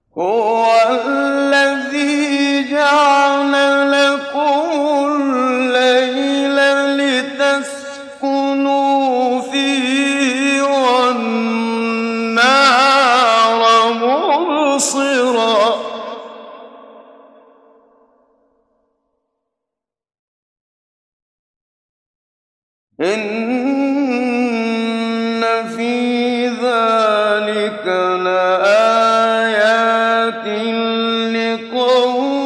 هُوَ الَّذِي جَعَلَ لَكُمُ اللَّيْلَ لِتَسْكُنُوا فِيهِ وَالنَّهَارَ مُبْصِرًا ۚ إِنَّ فِي ذَٰلِكَ لَآيَاتٍ لِّقَوْمٍ